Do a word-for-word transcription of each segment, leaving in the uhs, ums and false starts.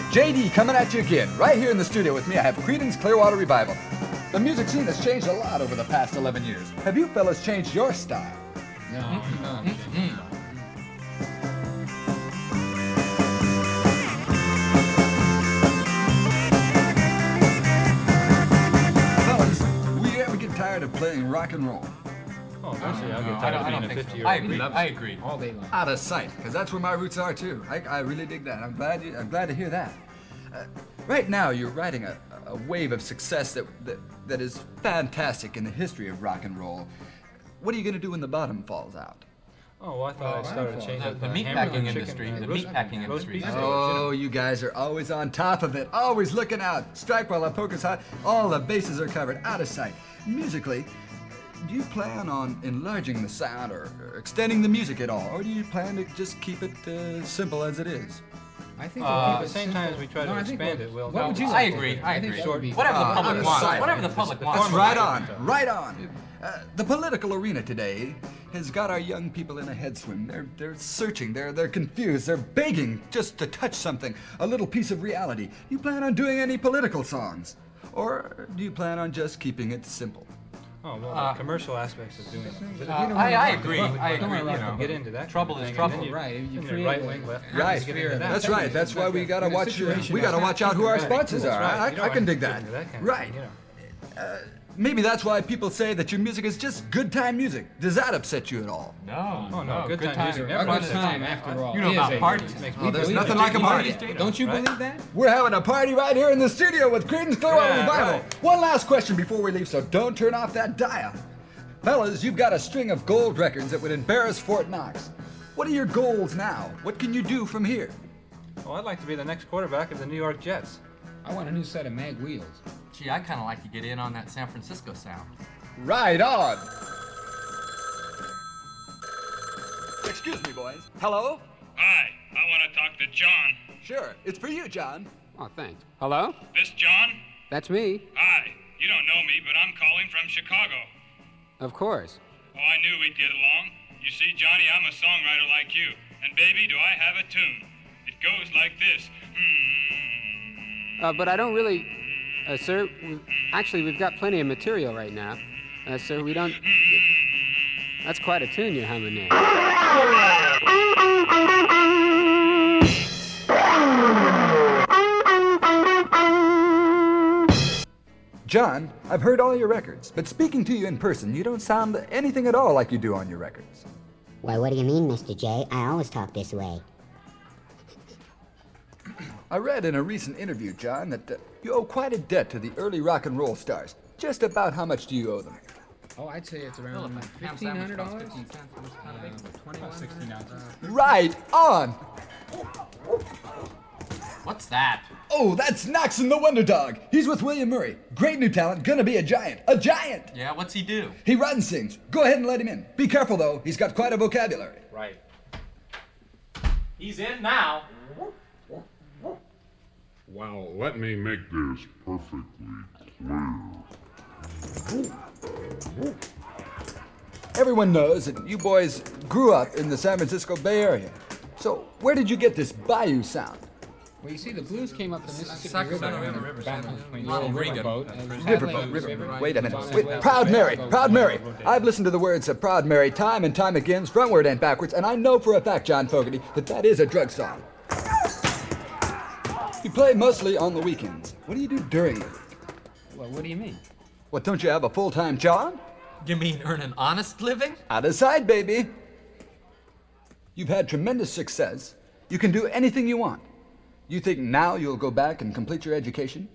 J D coming at you again. Right here in the studio with me, I have Creedence Clearwater Revival. The music scene has changed a lot over the past eleven years. Have you fellas changed your style? No, no, no. Fellas, will you ever get tired of playing rock and roll? Oh, eventually I'll No, get I tired don't- of I being don't a think so. fifty-year-old. I agree. I agree. All day long. Out of sight, because that's where my roots are too. I, I really dig that. I'm glad you, I'm glad to hear that. Uh, right now, you're riding a, a wave of success that, that that is fantastic in the history of rock and roll. What are you gonna do when the bottom falls out? Oh, well, I thought Oh, I started wonderful. changing The, the uh, meat hamburger packing chicken, industry. uh, The roast- meat packing roast industry. beef That's steaks, Oh, you guys are always on top of it, always looking out. Strike while the poker's hot. All the bases are covered, out of sight. Musically, do you plan on enlarging the sound or, or extending the music at all, or do you plan to just keep it uh, simple as it is? I think Uh, we'll At keep the it same simple. time as we try No, to I think expand we'll- it, we'll... What would you I like to agree, do? I think agree. that would be- Whatever the Uh, public out of wants. sight. Whatever the public The wants. That's format. right on, right on. Uh, the political arena today has got our young people in a head swim. They're they're searching. They're they're confused. They're begging just to touch something, a little piece of reality. Do you plan on doing any political songs, or do you plan on just keeping it simple? Oh, well, Uh, the commercial aspects of doing it. We Uh, don't I, I wanna- agree. Don't I worry agree. about You know, Get into that. trouble kind of is thing, and trouble. then you- Right, you then create right a- wing, left Right. Just get into that. That's right. That's why we gotta In a watch. situation We like gotta that, watch out who our Right. sponsors That's are. right. I, You don't I can wanna dig get that. into that kind of Right. thing, you know. Maybe that's why people say that your music is just good time music. Does that upset you at all? No. Oh, no, good time music never A good upsets time, me. after all. You know is about a- parties. Makes Oh, me there's believe nothing it. like a party. Don't you Right? believe that? We're having a party right here in the studio with Creedence Clearwater Yeah, Revival. right. One last question before we leave, so don't turn off that dial. Fellas, you've got a string of gold records that would embarrass Fort Knox. What are your goals now? What can you do from here? Oh, I'd like to be the next quarterback of the New York Jets. I want a new set of mag wheels. Gee, I kind of like to get in on that San Francisco sound. Right on. Excuse me, boys. Hello? Hi, I want to talk to John. Sure, it's for you, John. Oh, thanks. Hello? This John? That's me. Hi, you don't know me, but I'm calling from Chicago. Of course. Oh, I knew we'd get along. You see, Johnny, I'm a songwriter like you. And baby, do I have a tune. It goes like this. Mm. Uh, but I don't really, uh, sir. We, actually, we've got plenty of material right now, uh, sir. We don't. That's quite a tune you're humming there. John, I've heard all your records, but speaking to you in person, you don't sound anything at all like you do on your records. Why, what do you mean, Mister J? I always talk this way. I read in a recent interview, John, that uh, you owe quite a debt to the early rock and roll stars. Just about how much do you owe them? Oh, I'd say it's around Ham fifteen hundred sandwich costs dollars. fifteen cents. How to make them? Twenty-one sixteen ounces. Right on! What's that? Oh, that's Knoxon the Wonder Dog. He's with William Murray. Great new talent, gonna be a giant. A giant! Yeah, what's he do? He runs and sings. Go ahead and let him in. Be careful, though. He's got quite a vocabulary. Right. He's in now. Well, let me make this perfectly clear. Everyone knows that you boys grew up in the San Francisco Bay Area. So, where did you get this bayou sound? Well, you see, the blues came up the Mississippi Sacramento River. River, back somewhere. when the Ronald old Reagan. riverboat. uh, Riverboat, River. riverboat. Wait a minute. It's on its Wait, way up Proud to Mary, Chicago. Proud Mary. Riverboat Day. I've listened to the words of Proud Mary time and time again, frontward and backwards, and I know for a fact, John Fogerty, that that is a drug song. You play mostly on the weekends. What do you do during the week? Well, what do you mean? What, don't you have a full-time job? You mean earn an honest living? Out of sight, baby. You've had tremendous success. You can do anything you want. You think now you'll go back and complete your education?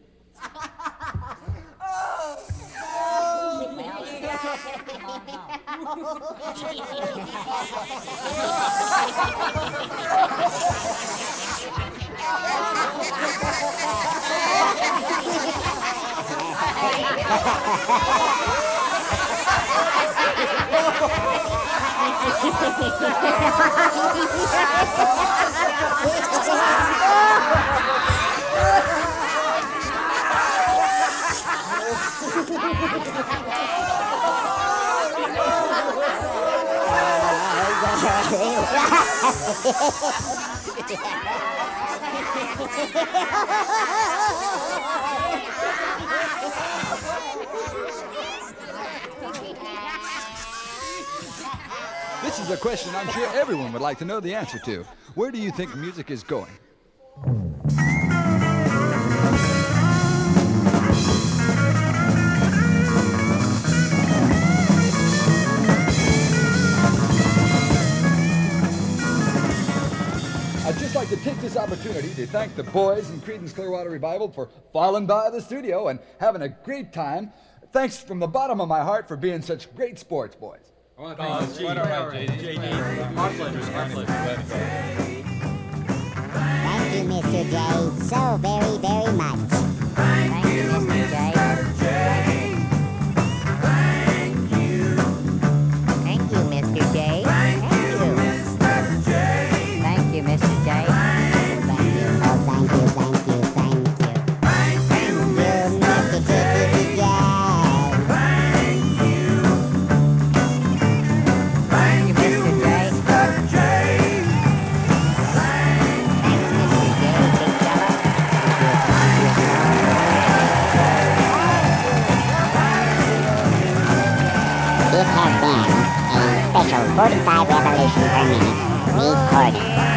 This is a question I'm sure everyone would like to know the answer to. Where do you think music is going? I'd just like to take this opportunity to thank the boys in Creedence Clearwater Revival for falling by the studio and having a great time. Thanks from the bottom of my heart for being such great sports boys. Oh, thank you. Quite all right, J D. J D. Our pleasure. Our pleasure. Thank you, Mister J, so very, very much. Thank you, Mister J. Thank you. Thank you, Mister J. Thank you. Thank you, Mister J. Thank you. Oh, thank you, thank you, thank you. Thank you, Mister J. Thank you. Thank you, Mister J. Thanks, Mister J, big fella. This has been a special forty-five revolution per minute recording.